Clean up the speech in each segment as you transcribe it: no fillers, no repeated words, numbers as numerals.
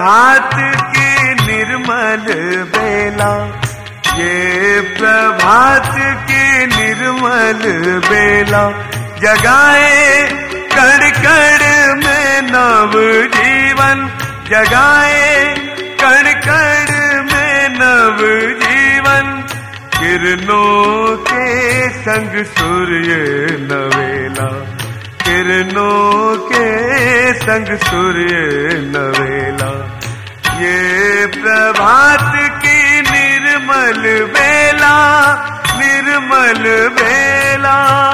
प्रभात की निर्मल बेला, ये प्रभात की निर्मल बेला, जगाए कण कण में नव जीवन, जगाए कण कण में नव जीवन। किरणों के संग सूर्य नवेला, किरणों के संग सूर्य नवेला, ये प्रभात की निर्मल बेला, निर्मल बेला।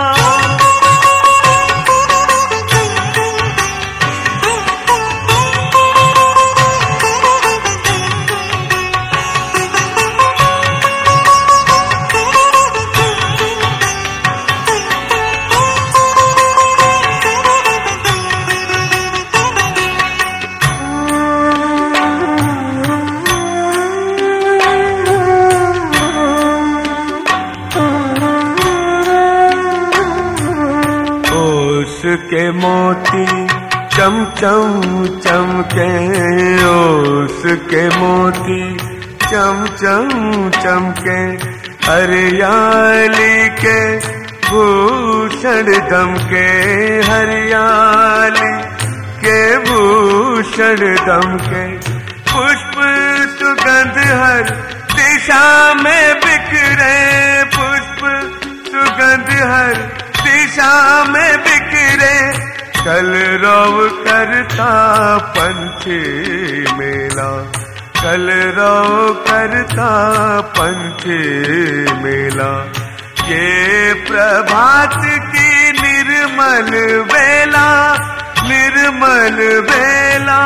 के मोती चम चम चमके, ओस के मोती चम चम चमके, हरियाली के भूषण दमके, हरियाली के भूषण दमके। पुष्प सुगंध हर दिशा में बिखरे, पुष्प सुगंध हर दिशा में बिखरे, कलरव करता पंछी मेला, कलरव करता पंछी मेला, ये प्रभात की निर्मल बेला, निर्मल बेला।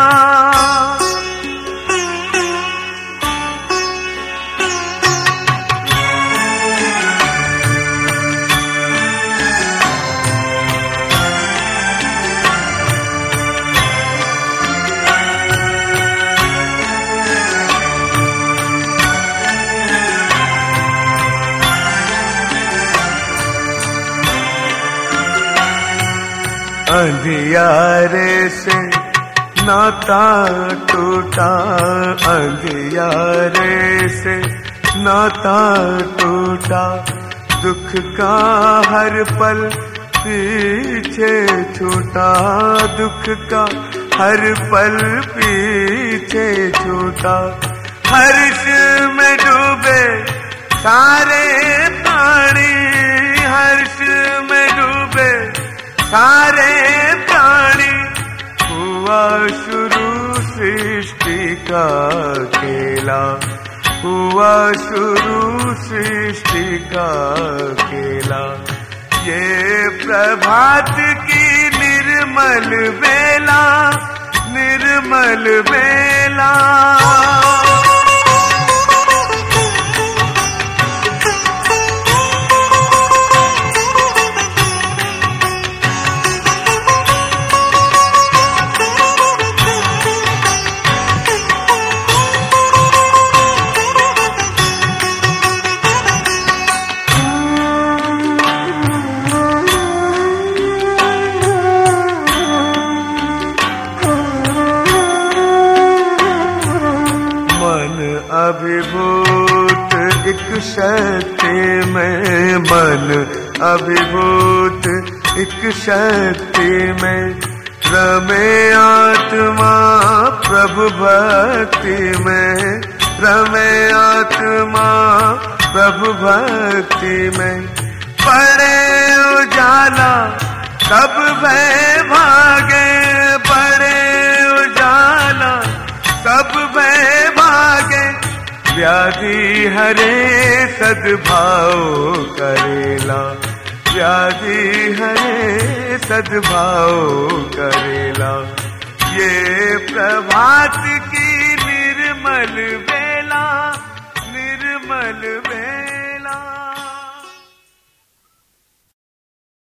अंधियारे से नाता टूटा, अंधियारे से नाता टूटा, दुख का हर पल पीछे छूटा, दुख का हर पल पीछे छूटा। हर्ष में डूबे सारे प्राणी, हर्ष में डूबे सारे प्राणी, हुआ शुरू सृष्टि का खेला, हुआ शुरू सृष्टि का खेला, ये प्रभात की निर्मल बेला, निर्मल बेला। अभिभूत एक शक्ति में, मन अभिभूत एक शक्ति में, रमे आत्मा प्रभु भक्ति में, रमे आत्मा प्रभु भक्ति में। पड़े उजाला सब भय भागे, पड़े उजाला सब भय भागे, व्याधि हरे सद्भाव करेला, व्याधि हरे सद्भाव करेला, ये प्रभात की निर्मल बेला, निर्मल बेला।